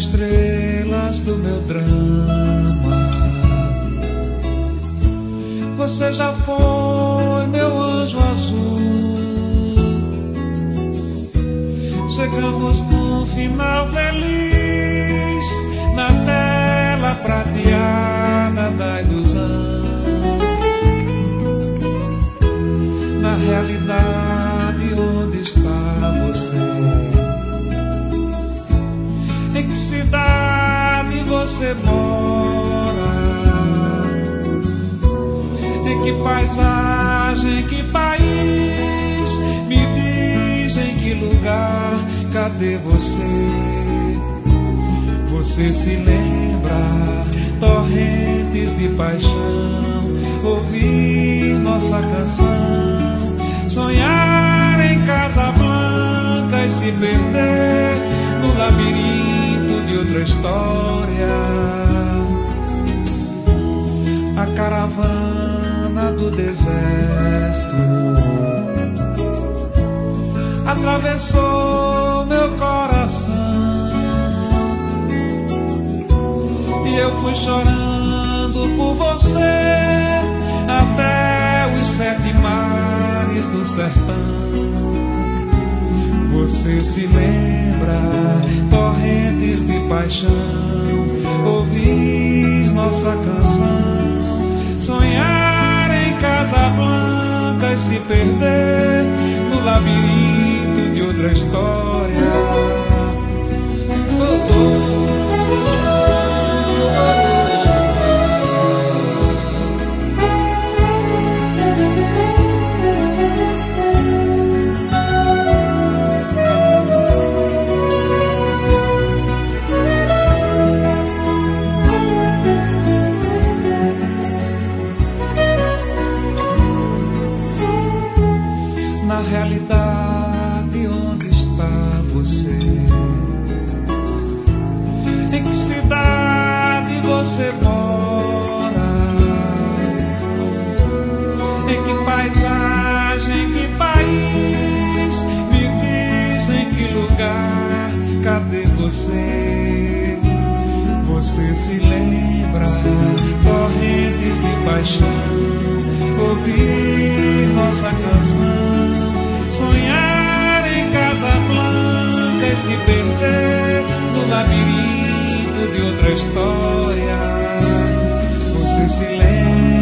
estrelas do meu drama. Você já foi meu anjo azul. Chegamos no final feliz, na tela prateada da ilusão. Na realidade, onde está você? Em que cidade você mora? Em que paisagem, em que país? Me diz em que lugar, cadê você? Você se lembra, torrentes de paixão, ouvir nossa canção, sonhar em Casablanca e se perder no labirinto de outra história. A caravana do deserto atravessou meu coração e eu fui chorando por você até os 7 mares do sertão. Você se lembra, torrentes de paixão, ouvir nossa canção, sonhar em Casablanca e se perder no labirinto de outra história. Na realidade, onde está você? Em que cidade você mora? Em que paisagem, em que país? Me diz em que lugar, cadê você? Você se lembra, torrentes de paixão, ouvir nossa canção, sonhar em Casablanca e se perder no labirinto de outra história. Você se lembra,